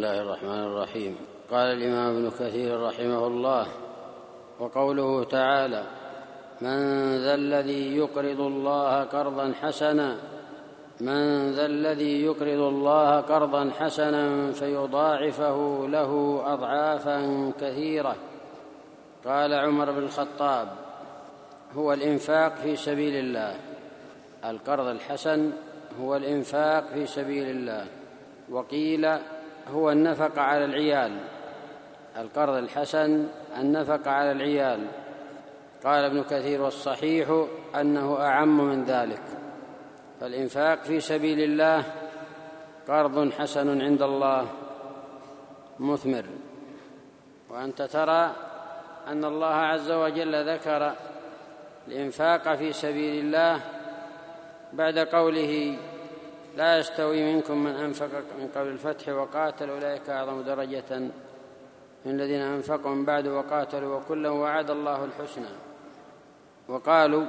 الله الرحمن الرحيم. قال الإمام ابن كثير رحمه الله: وقوله تعالى: من ذا الذي يقرض الله قرضا حسنا، من ذا الذي يقرض الله قرضا حسنا فيضاعفه له أضعافا كثيرة. قال عمر بن الخطاب: هو الإنفاق في سبيل الله. القرض الحسن هو الإنفاق في سبيل الله. وقيل هو النفقة على العيال. القرض الحسن النفقة على العيال. قال ابن كثير: والصحيح أنه أعم من ذلك، فالإنفاق في سبيل الله قرض حسن عند الله مثمر. وأنت ترى أن الله عز وجل ذكر الإنفاق في سبيل الله بعد قوله: لا يستوي منكم من أنفق من قبل الفتح وقاتل أولئك أعظم درجة من الذين أنفقوا من بعد وقاتلوا وكلا وعد الله الحسنى. وقالوا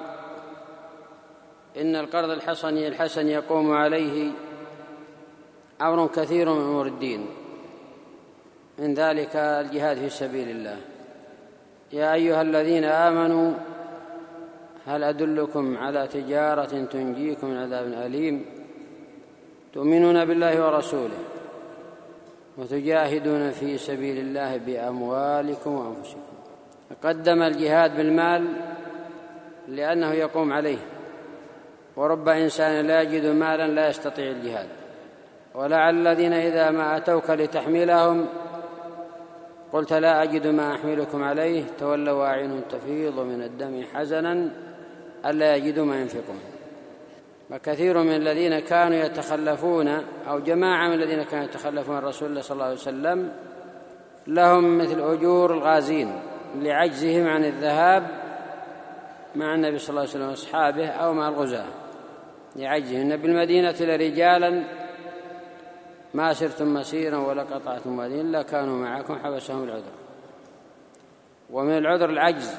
إن القرض الحسن يقوم عليه أمر كثير من أمور الدين، من ذلك الجهاد في سبيل الله. يا أيها الذين آمنوا هل أدلكم على تجارة تنجيكم من عذاب أليم تؤمنون بالله ورسوله وتجاهدون في سبيل الله بأموالكم وأنفسكم. قدم الجهاد بالمال لأنه يقوم عليه، ورب إنسان لا يجد مالا لا يستطيع الجهاد. ولعل الذين إذا ما أتوك لتحملهم قلت لا أجد ما أحملكم عليه تولوا وأعينهم تفيض من الدم حزنا ألا يجدوا ما ينفقون. وكثير من الذين كانوا يتخلفون أو جماعة من الذين كانوا يتخلفون رسول الله صلى الله عليه وسلم لهم مثل أجور الغازين لعجزهم عن الذهاب مع النبي صلى الله عليه وسلم وأصحابه أو مع الغزاة، لعجزهم. بالمدينة لرجالا ما سرتم مسيرا ولا قطعتم واديا إلا كانوا معكم حبسهم العذر. ومن العذر العجز،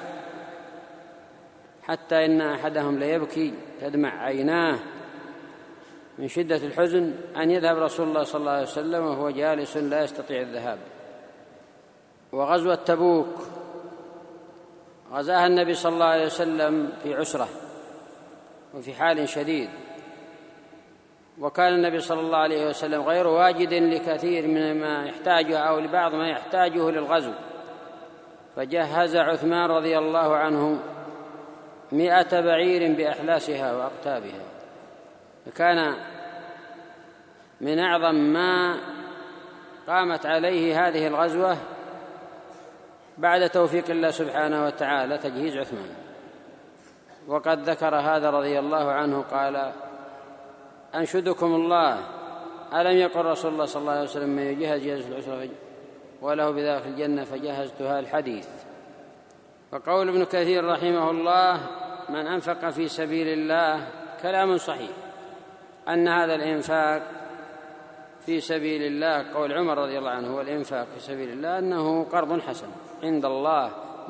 حتى إن أحدهم ليبكي تدمع عيناه من شدة الحزن أن يذهب رسول الله صلى الله عليه وسلم وهو جالس لا يستطيع الذهاب. وغزوة تبوك غزاها النبي صلى الله عليه وسلم في عسرة وفي حال شديد، وكان النبي صلى الله عليه وسلم غير واجد لكثير من ما يحتاجه أو لبعض ما يحتاجه للغزو، فجهز عثمان رضي الله عنه 100 بعير بأحلاسها وأقتابها. فكان من أعظم ما قامت عليه هذه الغزوة بعد توفيق الله سبحانه وتعالى تجهيز عثمان. وقد ذكر هذا رضي الله عنه قال: أنشدكم الله، ألم يقل رسول الله صلى الله عليه وسلم من يجهز العسرة وله بذلك في الجنة فجهزتها الحديث. وقول ابن كثير رحمه الله: من أنفق في سبيل الله كلام صحيح، أن هذا الإنفاق في سبيل الله قول عمر رضي الله عنه هو الإنفاق في سبيل الله أنه قرض حسن عند الله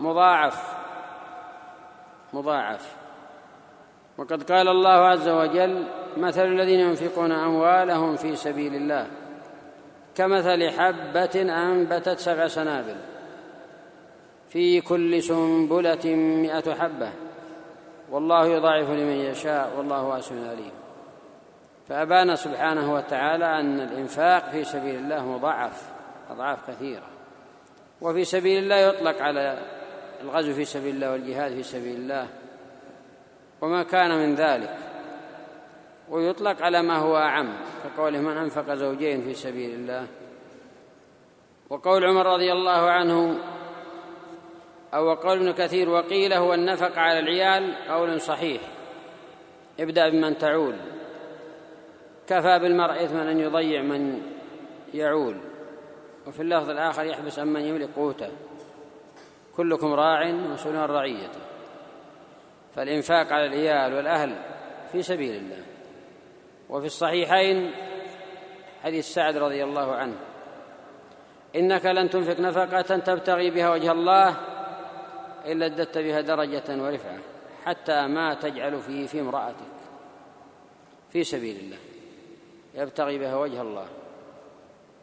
مضاعف. وقد قال الله عز وجل: مثل الذين ينفقون أموالهم في سبيل الله كمثل حبة أنبتت 7 سنابل في كل سنبلة 100 حبة والله يضاعف لمن يشاء والله واسع عليم. فأبان سبحانه وتعالى أن الإنفاق في سبيل الله مضاعف أضعاف كثيرة. وفي سبيل الله يطلق على الغزو في سبيل الله والجهاد في سبيل الله وما كان من ذلك، ويطلق على ما هو أعم كقوله: من أنفق زوجين في سبيل الله. وقول عمر رضي الله عنه أو قول ابن كثير: وقيل هو النفق على العيال، قول صحيح. ابدأ بمن تعول، كفى بالمرء إثما أن يضيع من يعول. وفي اللفظ الآخر: يحبس عن من يملك قوته، كلكم راع مسؤول عن رعيته. فالإنفاق على العيال والأهل في سبيل الله. وفي الصحيحين حديث سعد رضي الله عنه: إنك لن تنفق نفقة تبتغي بها وجه الله إلا ازددت بها درجة ورفعة حتى ما تجعل في امرأتك، في سبيل الله يبتغي بها وجه الله.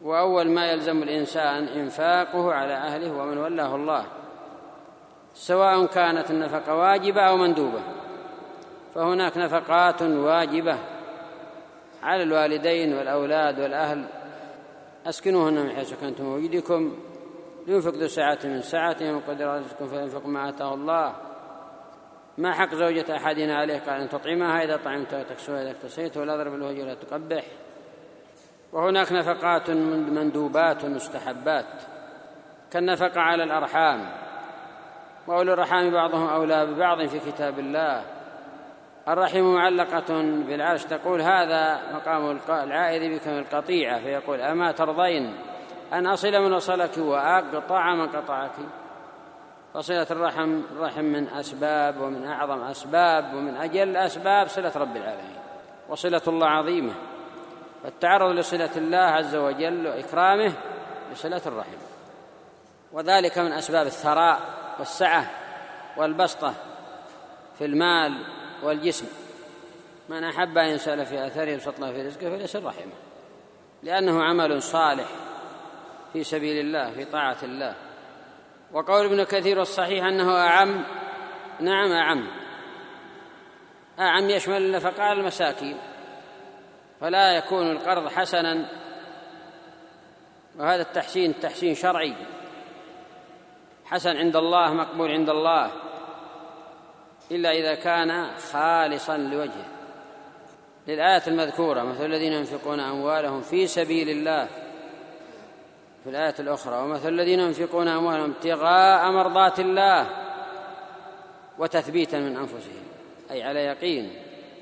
وأول ما يلزم الإنسان إنفاقه على أهله ومن ولاه الله، سواء كانت النفقة واجبة أو مندوبة. فهناك نفقات واجبة على الوالدين والأولاد والأهل: أسكنوهن من حيث سكنتم من وجدكم، لينفق ذو سعة من سعته، وقدر رزقكم فينفق ما آتاه الله. ما حق زوجة أحدنا عليه؟ قال: أن تطعمها إذا طعمت وتكسوها إذا اكتسيت، ولا ضرب الوجه ولا تقبح. وهناك نفقات مندوبات مستحبات كالنفقة على الأرحام، وأولو الرحام بعضهم أولى ببعض في كتاب الله. الرحم معلقة بالعرش، تقول: هذا مقام العائذ بك من القطيعة، فيقول: أما ترضين أن أصل من وصلك وأقطع من قطعك؟ فصلة الرحم من أسباب ومن أعظم أسباب ومن أجل أسباب صلة رب العالمين، وصلة الله عظيمة، فالتعرض لصلة الله عز وجل وإكرامه بصلة الرحم، وذلك من أسباب الثراء والسعة والبسطة في المال والجسم. من أحب أن يسأل في أثره يبسط الله في رزقه فليصل رحمه، لأنه عمل صالح في سبيل الله في طاعة الله. وقول ابن كثير الصحيح أنه أعم، نعم أعم يشمل النفقة على المساكين، فلا يكون القرض حسنا، وهذا التحسين تحسين شرعي حسن عند الله مقبول عند الله، إلا إذا كان خالصا لوجهه. للآية المذكورة: مثل الذين ينفقون أموالهم في سبيل الله، في الآية الأخرى: ومثل الذين ينفقون أموالهم ابتغاء مرضات الله وتثبيتا من أنفسهم، أي على يقين،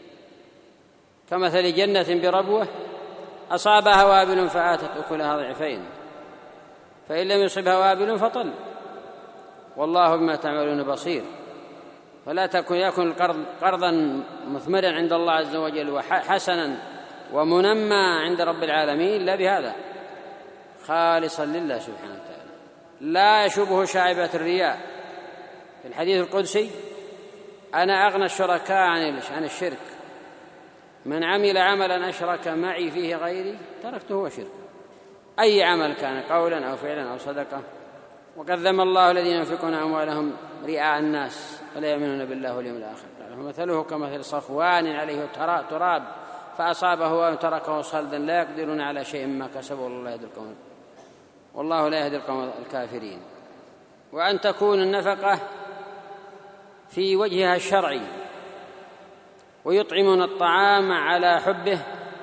كمثل جنة بربوة أصابها وابل فآتت أكلها ضعفين، فإن لم يصبها وابل فطل، والله بما تعملون بصير. فلا يكون القرض قرضا مثمرا عند الله عز وجل وحسنا ومنمى عند رب العالمين إلا بهذا، خالصا لله سبحانه وتعالى، لا يشوبه شائبة الرياء. في الحديث القدسي: أنا أغنى الشركاء عن الشرك، من عمل عملا أشرك معي فيه غيري تركته وشركه، أي عمل كان، قولا أو فعلا أو صدقة. وقد ذم الله الذين ينفقون أموالهم رئاء الناس ولا يؤمنون بالله واليوم الآخر، قال: فمثله كمثل صفوان عليه تراب فأصابه وتركه صلدا لا يقدرون على شيء ما كسبوا، والله لا يهدي القوم الكافرين. وأن تكون النفقة في وجهها الشرعي، ويطعمون الطعام على حبه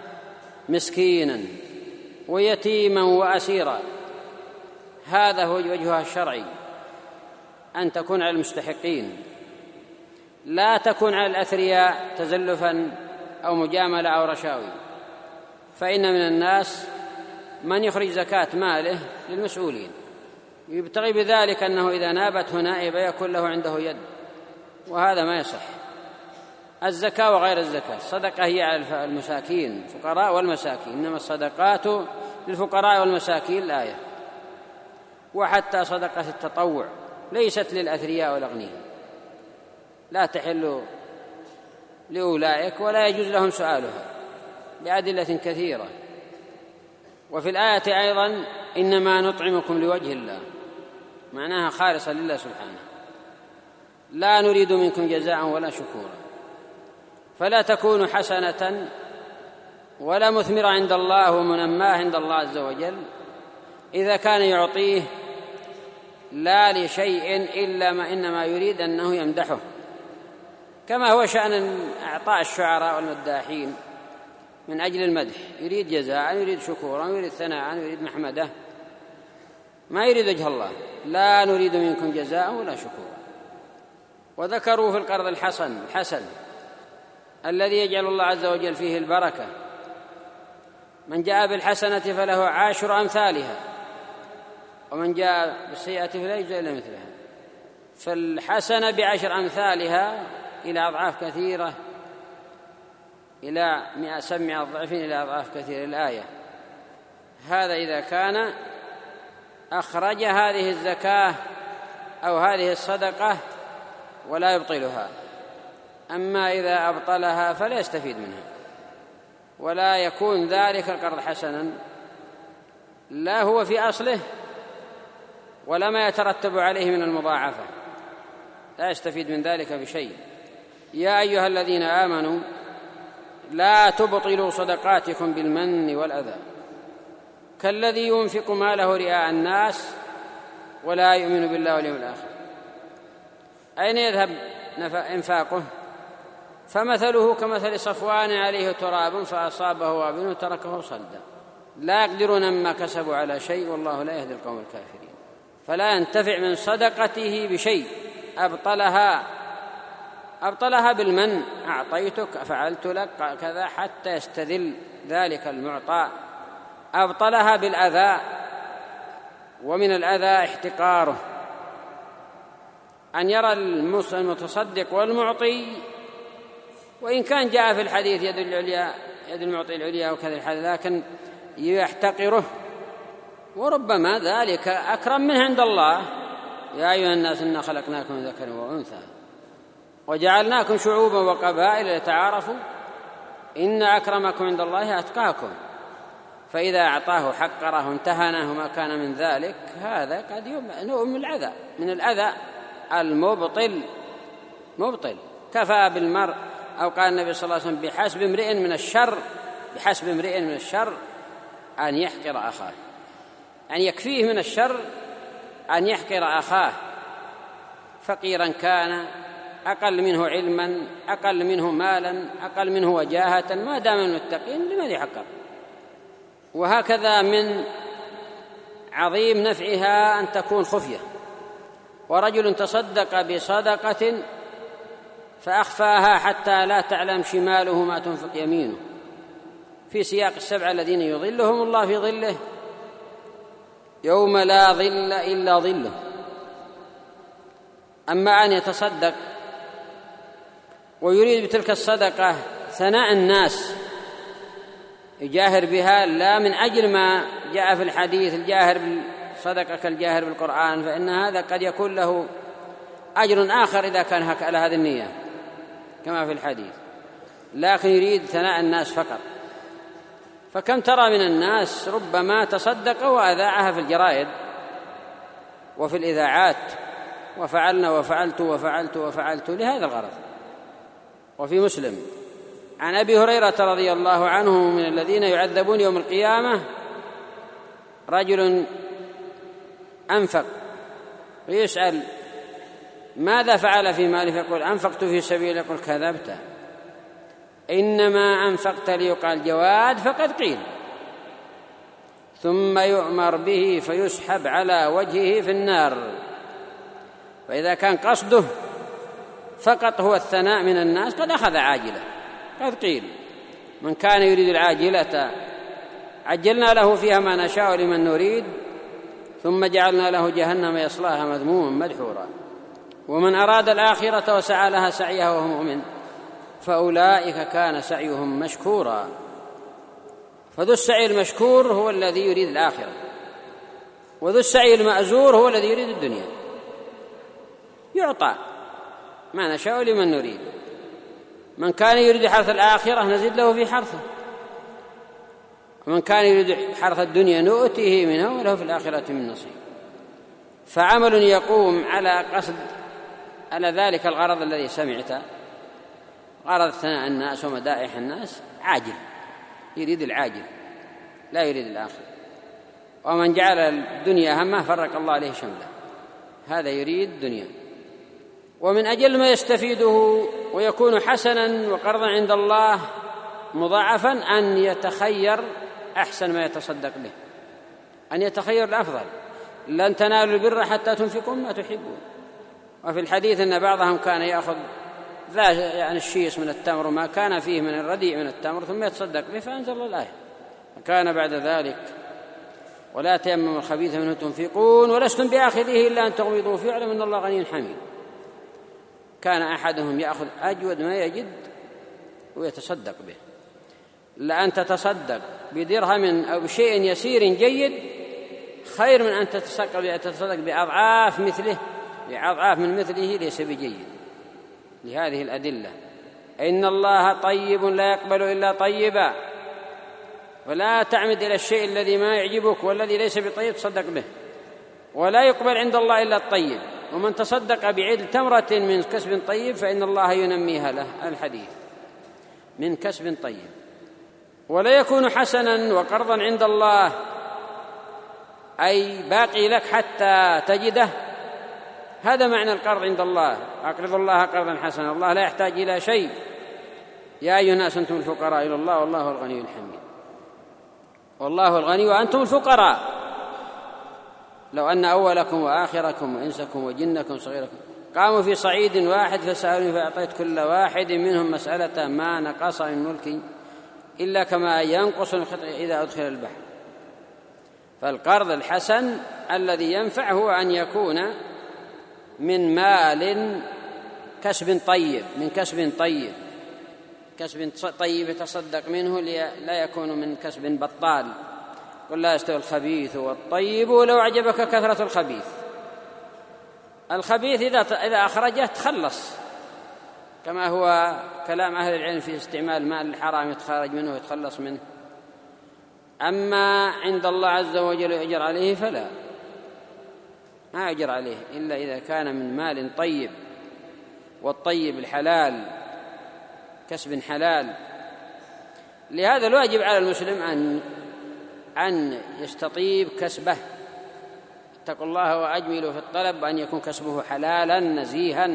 مسكينا ويتيما وأسيرا، هذا هو وجهها الشرعي، أن تكون على المستحقين، لا تكون على الأثرياء تزلفا أو مجاملة أو رشاوي. فإن من الناس من يخرج زكاة ماله للمسؤولين، يبتغي بذلك أنه إذا نابته نائبة يكون له عنده يد، وهذا ما يصح. الزكاة وغير الزكاة، الصدقة هي على المساكين، الفقراء والمساكين، إنما الصدقات للفقراء والمساكين الآية. وحتى صدقة التطوع ليست للأثرياء والأغنياء، لا تحل لأولئك ولا يجوز لهم سؤالها لأدلة كثيرة. وفي الآية أيضا: إنما نطعمكم لوجه الله، معناها خالصا لله سبحانه، لا نريد منكم جزاء ولا شكورا. فلا تكون حسنة ولا مثمرة عند الله ومنماه عند الله عز وجل إذا كان يعطيه لا لشيء إلا ما إنما يريد أنه يمدحه، كما هو شأن إعطاء الشعراء والمداحين من أجل المدح، يريد جزاء، يريد شكورا، يريد ثناء، يريد محمدة، ما يريد وجه الله. لا نريد منكم جزاء ولا شكورا. وذكروا في القرض الحسن الذي يجعل الله عز وجل فيه البركة: من جاء بالحسنة فله 10 أمثالها، ومن جاء بالسيئة فلا يجزى إلا مثلها. فالحسنة ب10 أمثالها إلى أضعاف كثيرة، إلى 700 ضعف إلى أضعاف كثيرة الآية. هذا إذا كان أخرج هذه الزكاة أو هذه الصدقة ولا يبطلها، أما إذا أبطلها فلا يستفيد منها، ولا يكون ذلك القرض حسنا لا هو في أصله ولا ما يترتب عليه من المضاعفة، لا يستفيد من ذلك بشيء. يا أيها الذين آمنوا لا تبطلوا صدقاتكم بالمن والأذى كالذي ينفق ماله رئاء الناس ولا يؤمن بالله واليوم الآخر. أين يذهب إنفاقه؟ فمثله كمثل صفوان عليه تراب فأصابه وابل تركه صلدا، لا يقدرون مما كسبوا على شيء والله لا يهدي القوم الكافرين. فلا ينتفع من صدقته بشيء، أبطلها بالمن، أعطيتك فعلت لك كذا حتى يستذل ذلك المعطى. أبطلها بالأذى، ومن الأذى احتقاره، أن يرى المتصدق والمعطي، وإن كان جاء في الحديث يد العليا يد المعطي العليا وكذا الحديث، لكن يحتقره، وربما ذلك أكرم منه عند الله. يا أيها الناس إنا خلقناكم من ذكر وأنثى وجعلناكم شعوبا وقبائل لتعارفوا إن أكرمكم عند الله أتقاكم. فإذا أعطاه حقره انتهنه ما كان من ذلك، هذا قد نوع من الأذى المبطل كفى بالمرء، أو قال النبي صلى الله عليه وسلم بحسب امرئ من الشر أن يحقر أخاه، أن يكفيه من الشر أن يحقر أخاه، فقيرا كان، أقل منه علما، أقل منه مالا، أقل منه وجاهة، ما دام من المتقين لماذا يحقر؟ وهكذا من عظيم نفعها أن تكون خفية. ورجل تصدق بصدقة فأخفاها حتى لا تعلم شماله ما تنفق يمينه، في سياق السبعة الذين يظلهم الله في ظله يوم لا ظل إلا ظله. أما أن يتصدق ويريد بتلك الصدقة ثناء الناس، يجاهر بها لا من أجل ما جاء في الحديث الجاهر بالصدقة كالجاهر بالقرآن، فإن هذا قد يكون له أجر آخر إذا كان على هذه النية كما في الحديث، لكن يريد ثناء الناس فقط. فكم ترى من الناس ربما تصدق وأذاعها في الجرائد وفي الإذاعات، وفعلنا وفعلت لهذا الغرض. وفي مسلم عن أبي هريرة رضي الله عنه من الذين يعذبون يوم القيامة رجل أنفق ويسأل ماذا فعل في ماله، فيقول أنفقت في سبيل، يقول كذبت، إنما أنفقت ليقال جواد فقد قيل، ثم يؤمر به فيسحب على وجهه في النار. فإذا كان قصده فقط هو الثناء من الناس قد أخذ عاجلة، قد قيل من كان يريد العاجلة عجلنا له فيها ما نشاء لمن نريد ثم جعلنا له جهنم يصلاها مذموما مدحورا. ومن أراد الآخرة وسعى لها سعيها وهو مؤمن فأولئك كان سعيهم مشكورا. فذو السعي المشكور هو الذي يريد الآخرة، وذو السعي المأزور هو الذي يريد الدنيا. يعطى ما نشاء لمن نريد، من كان يريد حرث الآخرة نزد له في حرثه، ومن كان يريد حرث الدنيا نؤتيه منها وله في الآخرة من نصيب. فعمل يقوم على قصد على ذلك الغرض الذي سمعته، غرض ثناء الناس ومدائح الناس، عاجل، يريد العاجل لا يريد الآخر. ومن جعل الدنيا همه فرق الله عليه شمله، هذا يريد الدنيا. ومن أجل ما يستفيده ويكون حسنا وقرضا عند الله مضاعفا أن يتخير أحسن ما يتصدق به، أن يتخير الأفضل. لن تنالوا البر حتى تنفقوا ما تحبون. وفي الحديث أن بعضهم كان يأخذ يعني الشيس من التمر وما كان فيه من الرديء من التمر ثم يتصدق به، فأنزل الآية وكان بعد ذلك ولا تيمموا الخبيث منه تنفقون ولستم بآخذه إلا أن تغمضوا فيه واعلموا أن الله غني حميد. كان أحدهم يأخذ أجود ما يجد ويتصدق به. لأن تتصدق بدرهم أو بشيء يسير جيد خير من أن تتصدق بأضعاف مثله، بأضعاف من مثله ليس بجيد. لهذه الأدلة إن الله طيب لا يقبل إلا طيبا، فلا تعمد إلى الشيء الذي ما يعجبك والذي ليس بطيب تصدق به، ولا يقبل عند الله إلا الطيب، ومن تصدق بعدل تمرة من كسب طيب فإن الله ينميها له. الحديث من كسب طيب. ولا يكون حسنا وقرضا عند الله أي باقي لك حتى تجده، هذا معنى القرض عند الله. أقرض الله قرضا حسنا، الله لا يحتاج إلى شيء. يا أيها الناس أنتم الفقراء إلى الله والله الغني الحميد. والله الغني وأنتم الفقراء. لو أن أولكم وآخركم وإنسكم وجنكم صغيركم قاموا في صعيد واحد فسألوني فأعطيت كل واحد منهم مسألة ما نقص من ملكي إلا كما ينقص الخطأ إذا أدخل البحر. فالقرض الحسن الذي ينفع هو أن يكون من مال كسب طيب، من كسب طيب، كسب طيب يتصدق منه، لا يكون من كسب بطال. قل لا يستوي الخبيث والطيب ولو أعجبك كثرة الخبيث. الخبيث إذا أخرجه تخلص، كما هو كلام أهل العلم في استعمال مال الحرام يتخرج منه ويتخلص منه. أما عند الله عز وجل يؤجر عليه فلا، ما يؤجر عليه إلا إذا كان من مال طيب، والطيب الحلال كسب حلال. لهذا الواجب على المسلم أن يستطيب كسبه. اتقوا الله وأجملوا في الطلب، وأن يكون كسبه حلالا نزيها.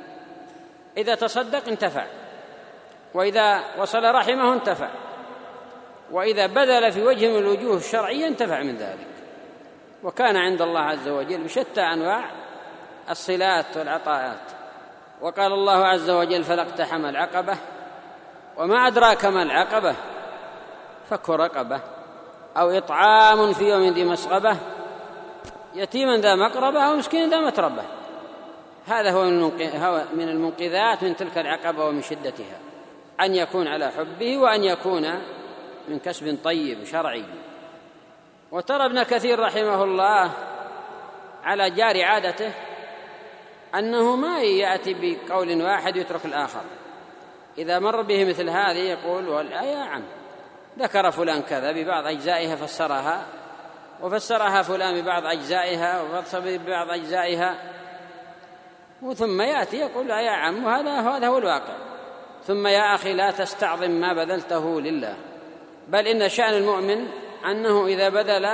إذا تصدق انتفع، وإذا وصل رحمه انتفع، وإذا بذل في وجه من الوجوه الشرعية انتفع من ذلك. وكان عند الله عز وجل بشتى أنواع الصلات والعطاءات. وقال الله عز وجل فلا اقتحم العقبة وما أدراك ما العقبة فك رقبة أو إطعام في يوم ذي مسغبة يتيما ذا مقربة أو مسكين ذا متربة. هذا هو من المنقذات من تلك العقبة ومن شدتها، أن يكون على حبه وأن يكون من كسب طيب شرعي. وترى ابن كثير رحمه الله على جار عادته أنه ما يأتي بقول واحد يترك الآخر. إذا مر به مثل هذه يقول والآية عن ذكر فلان كذا ببعض أجزائها فسرها، وفسرها فلان ببعض أجزائها وفسر ببعض أجزائها، وثم يأتي يقول لا يا عم هذا هو الواقع. ثم يا أخي لا تستعظم ما بذلته لله، بل إن شأن المؤمن أنه إذا بذل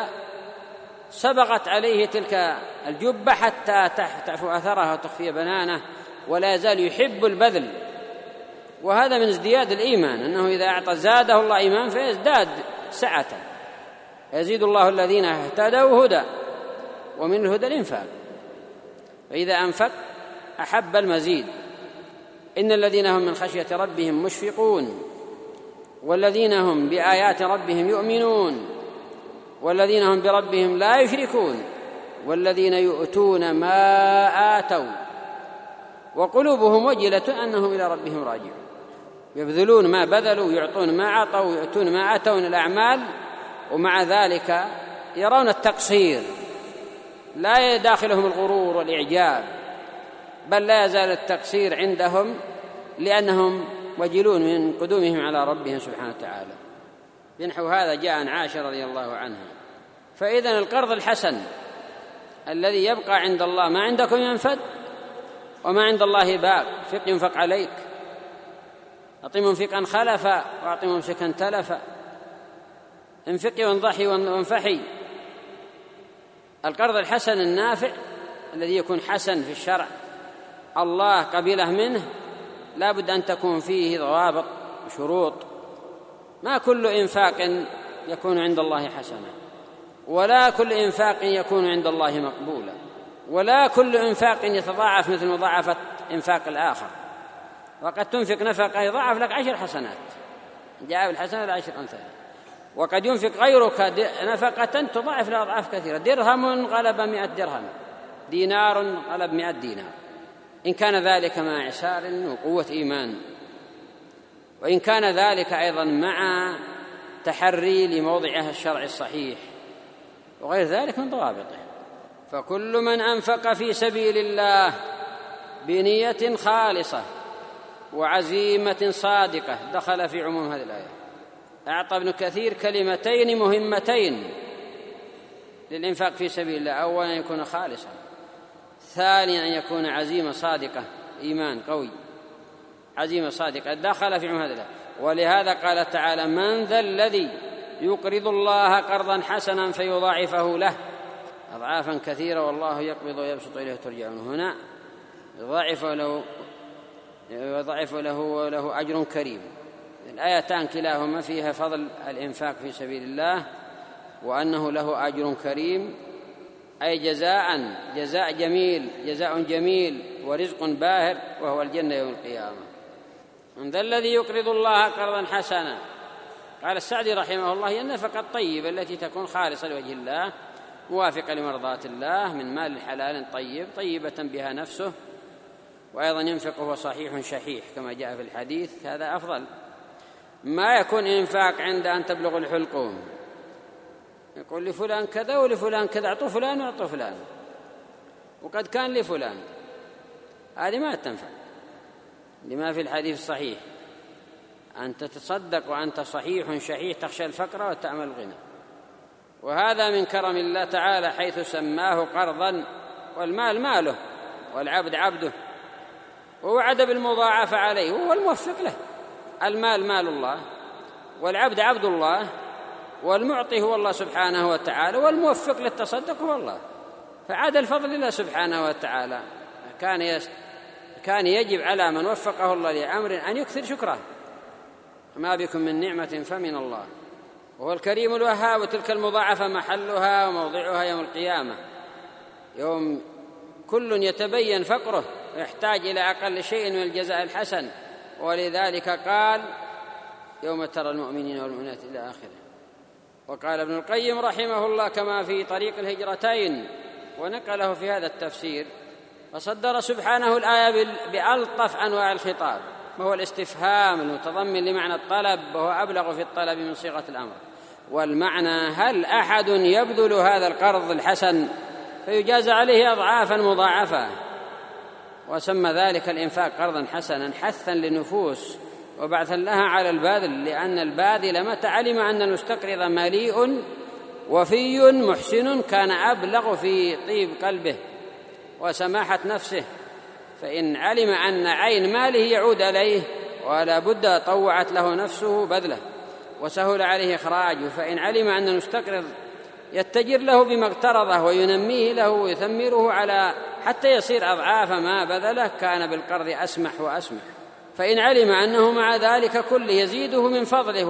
سبقت عليه تلك الجبة حتى تعفو أثرها وتخفي بنانه، ولا يزال يحب البذل. وهذا من ازدياد الإيمان، أنه إذا أعطى زاده الله إيمان فيزداد سعة. يزيد الله الذين اهتدوا هدى، ومن الهدى الإنفاق، فإذا أنفق أحب المزيد. إن الذين هم من خشية ربهم مشفقون، والذين هم بآيات ربهم يؤمنون، والذين هم بربهم لا يشركون، والذين يؤتون ما آتوا وقلوبهم وجلة أنهم إلى ربهم راجعون. يبذلون ما بذلوا، يعطون ما عطوا، يؤتون ما أتوا من الأعمال، ومع ذلك يرون التقصير، لا يداخلهم الغرور والإعجاب، بل لا يزال التقصير عندهم لأنهم وجلون من قدومهم على ربهم سبحانه وتعالى. بنحو هذا جاء عن عائشة رضي الله عنها. فإذن القرض الحسن الذي يبقى عند الله، ما عندكم ينفد وما عند الله باق. فق ينفق عليك، أعط منفقا خلفا وأعط ممسكا تلفا، انفقي وانضحي وانفحي. القرض الحسن النافع الذي يكون حسن في الشرع الله قبله منه لا بد أن تكون فيه ضوابط وشروط. ما كل إنفاق يكون عند الله حسنا، ولا كل إنفاق يكون عند الله مقبولا، ولا كل إنفاق يتضاعف مثل مضاعفة إنفاق الآخر. وقد تنفق نفقة يضاعف لك 10 حسنات، جاء بالحسنة 10 أمثالها. وقد ينفق غيرك نفقة تضاعف له أضعاف كثيرة. درهم غلب 100 درهم، دينار غلب 100 دينار، إن كان ذلك مع إعسار وقوة إيمان، وإن كان ذلك أيضا مع تحري لموضعها الشرعي الصحيح، وغير ذلك من ضوابطه. فكل من أنفق في سبيل الله بنية خالصة وعزيمة صادقة دخل في عموم هذه الآية. أعطى ابن كثير كلمتين مهمتين للإنفاق في سبيل الله: أولا أن يكون خالصا، ثانيا أن يكون عزيمة صادقة، إيمان قوي، عزيمة صادقة دخل في هذا. ولهذا قال تعالى: من ذا الذي يقرض الله قرضا حسنا فيضاعفه له أضعافا كثيرة والله يقبض ويبسط إليه ترجعون. هنا يضاعف له وله أجر كريم. الآيتان كلاهما فيها فضل الإنفاق في سبيل الله وأنه له أجر كريم، أي جزاء جميل ورزق باهر، وهو الجنة يوم القيامة. من ذا الذي يقرض الله قرضا حسنا، قال السعدي رحمه الله: هي النفقة الطيبة التي تكون خالصة لوجه الله موافقة لمرضاة الله من مال حلال طيبة بها نفسه، وأيضا ينفق وهو صحيح شحيح كما جاء في الحديث. هذا أفضل ما يكون إنفاق عند أن تبلغ الحلقوم، يقول لفلان كذا ولفلان كذا، أعطوا فلان وأعطوا فلان وقد كان لفلان، هذه ما تنفع. لما في الحديث الصحيح: أن تتصدق وأنت صحيح شحيح تخشى الفقر وتأمل الغنى. وهذا من كرم الله تعالى حيث سماه قرضا، والمال ماله والعبد عبده، ووعد بالمضاعفة عليه، وهو الموفق له. المال مال الله والعبد عبد الله، والمعطي هو الله سبحانه وتعالى، والموفق للتصدق هو الله. فعاد الفضل لله سبحانه وتعالى. كان يجب على من وفقه الله لأمر أن يكثر شكره. ما بكم من نعمة فمن الله، وهو الكريم الوهاب. وتلك المضاعفة محلها وموضعها يوم القيامة، يوم كل يتبين فقره ويحتاج إلى أقل شيء من الجزاء الحسن. ولذلك قال: يوم ترى المؤمنين والمؤمنات إلى آخره. وقال ابن القيم رحمه الله كما في طريق الهجرتين ونقله في هذا التفسير: فصدر سبحانه الآية بألطف أنواع الخطاب، وهو الاستفهام المتضمن لمعنى الطلب، وهو أبلغ في الطلب من صيغة الأمر. والمعنى: هل أحد يبذل هذا القرض الحسن فيجازى عليه أضعافا مضاعفة؟ وسمى ذلك الإنفاق قرضا حسنا حثا للنفوس وبعثا لها على الباذل، لأن الباذل متى علم أن المستقرض مليء وفي محسن كان أبلغ في طيب قلبه وسماحة نفسه. فإن علم أن عين ماله يعود عليه ولا بد طوعت له نفسه بذله وسهل عليه إخراجه. فإن علم أن المستقرض يتجر له بما اقترضه وينميه له ويثمره على حتى يصير أضعاف ما بذله، كان بالقرض أسمح وأسمح. فإن علم أنه مع ذلك كله يزيده من فضله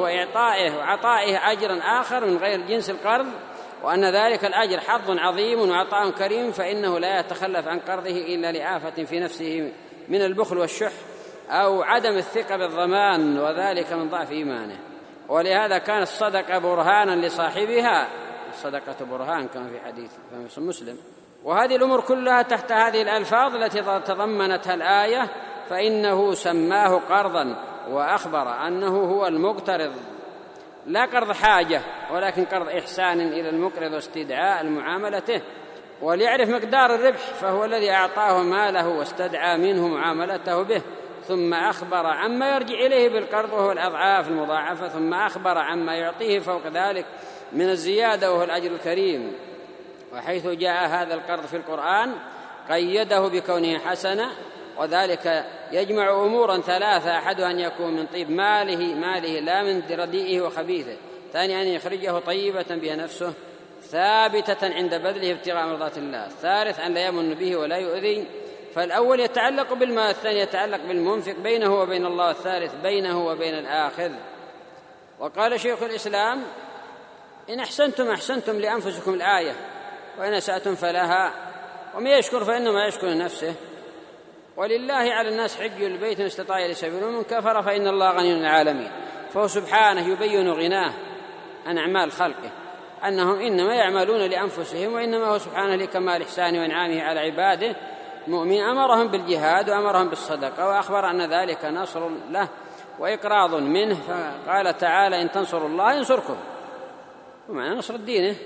وعطائه أجرا آخر من غير جنس القرض، وأن ذلك الأجر حظ عظيم وعطاء كريم، فإنه لا يتخلف عن قرضه إلا لآفة في نفسه من البخل والشح أو عدم الثقة بالضمان، وذلك من ضعف إيمانه. ولهذا كان الصدقة برهانا لصاحبها، الصدقة برهان كما في حديث في مسلم. وهذه الأمور كلها تحت هذه الألفاظ التي تضمنتها الآية، فإنه سماه قرضا وأخبر أنه هو المقترض، لا قرض حاجة ولكن قرض إحسان إلى المقرض واستدعاء معاملته. وليعرف مقدار الربح فهو الذي أعطاه ماله واستدعى منه معاملته به، ثم أخبر عما يرجع إليه بالقرض وهو الأضعاف المضاعفة، ثم أخبر عما يعطيه فوق ذلك من الزيادة وهو الأجر الكريم. وحيث جاء هذا القرض في القرآن قيده بكونه حسنا، وذلك يجمع أمورا ثلاثة: أحدها أن يكون من طيب ماله لا من رديئه وخبيثه، ثانيا أن يخرجه طيبة بها نفسه ثابتة عند بذله ابتغاء مرضات الله، ثالث أن لا يمن به ولا يؤذي. فالأول يتعلق بالمال، الثاني يتعلق بالمنفق بينه وبين الله، الثالث بينه وبين الآخذ. وقال شيخ الإسلام: إن أحسنتم لأنفسكم الآية، وإن أسأتم فلها، ومن يشكر فإنما يشكر نفسه، ولله على الناس حج البيت من استطاع إليه سبيلا، ومن كفر فإن الله غني عن العالمين. فهو سبحانه يبين غناه عن أعمال خلقه، أنهم إنما يعملون لأنفسهم، وإنما هو سبحانه لكمال إحسانه وإنعامه على عباده مؤمن أمرهم بالجهاد وأمرهم بالصدقة، وأخبر أن ذلك نصر له وإقراض منه. فقال تعالى: إن تنصروا الله ينصركم، ومعنى نصر الدين.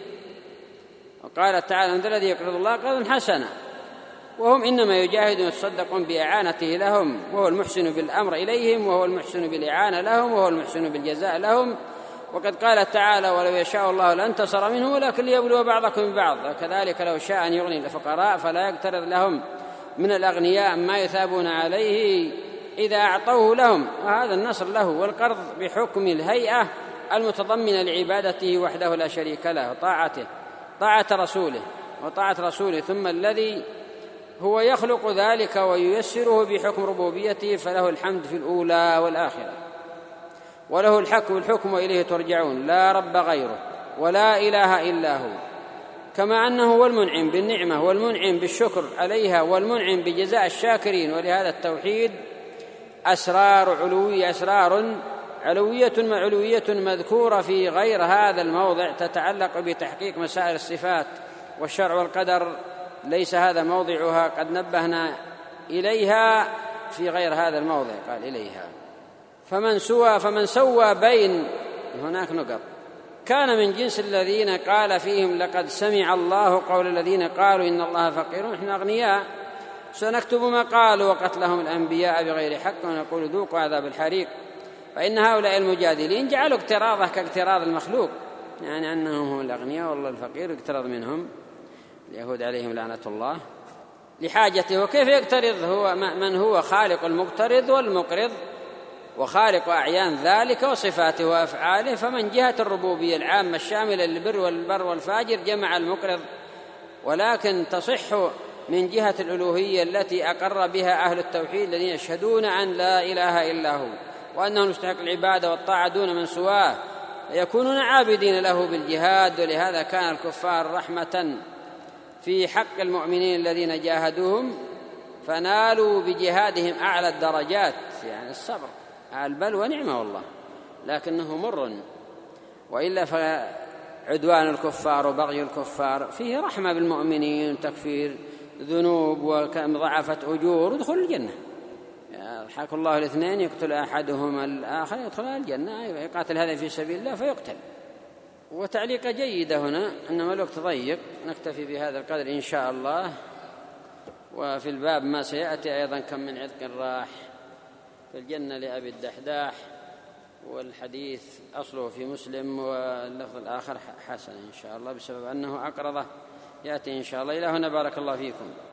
وقال تعالى: من ذا الذي يقرض الله قرضا حسنا، وهم إنما يجاهدون يتصدقون بإعانته لهم، وهو المحسن بالأمر إليهم، وهو المحسن بالإعانة لهم، وهو المحسن بالجزاء لهم، وقد قال تعالى ولو يشاء الله لانتصر منه ولكن ليبلو بعضكم ببعض. وكذلك لو شاء أن يغني الفقراء فلا يقترض لهم من الأغنياء ما يثابون عليه إذا أعطوه لهم، وهذا النصر له. والقرض بحكم الهيئة المتضمنة لعبادته وحده لا شريك له وطاعته، طاعة رسوله، ثم الذي هو يخلق ذلك وييسره بحكم ربوبيته فله الحمد في الأولى والآخرة، وله الحكم وإليه ترجعون، لا رب غيره ولا إله إلا هو. كما أنه هو المنعم بالنعمة والمنعم بالشكر عليها والمنعم بجزاء الشاكرين. ولهذا التوحيد أسرار علوية مذكورة في غير هذا الموضع تتعلق بتحقيق مسائل الصفات والشرع والقدر، ليس هذا موضعها، قد نبهنا إليها في غير هذا الموضع، قال إليها. فمن سوى بين، هناك نقط، كان من جنس الذين قال فيهم لقد سمع الله قول الذين قالوا إن الله فقير ونحن أغنياء سنكتب ما قالوا وقتلهم الأنبياء بغير حق ونقول ذوقوا عذاب الحريق. فإن هؤلاء المجادلين جعلوا اقتراضه كاقتراض المخلوق، يعني أنهم هم الأغنياء والله الفقير، اقترض منهم اليهود عليهم لعنة الله لحاجته. وكيف يقترض هو من هو خالق المقترض والمقرض وخالق أعيان ذلك وصفاته وأفعاله؟ فمن جهة الربوبية العامة الشاملة للبر والبر والفاجر جمع المقرض، ولكن تصح من جهة الألوهية التي أقر بها أهل التوحيد الذين يشهدون أن لا إله إلا هو وأنه مستحق العبادة والطاعة دون من سواه، يكونون عابدين له بالجهاد. ولهذا كان الكفار رحمة في حق المؤمنين الذين جاهدوهم فنالوا بجهادهم أعلى الدرجات، يعني الصبر على البلوى نعمة والله لكنه مر، وإلا فعدوان الكفار وبغي الكفار فيه رحمة بالمؤمنين، تكفير ذنوب ومضاعفة أجور ودخول الجنة. يضحك الله الاثنين يقتل أحدهما الآخر يدخل الجنة، يقاتل هذا في سبيل الله فيقتل. وتعليق جيدة هنا، إنما الوقت ضيق، نكتفي بهذا القدر إن شاء الله. وفي الباب ما سيأتي أيضا كم من عتق راح في الجنة لأبي الدحداح، والحديث أصله في مسلم واللفظ الآخر حسن إن شاء الله بسبب أنه أقرضه، يأتي إن شاء الله. إلى هنا بارك الله فيكم.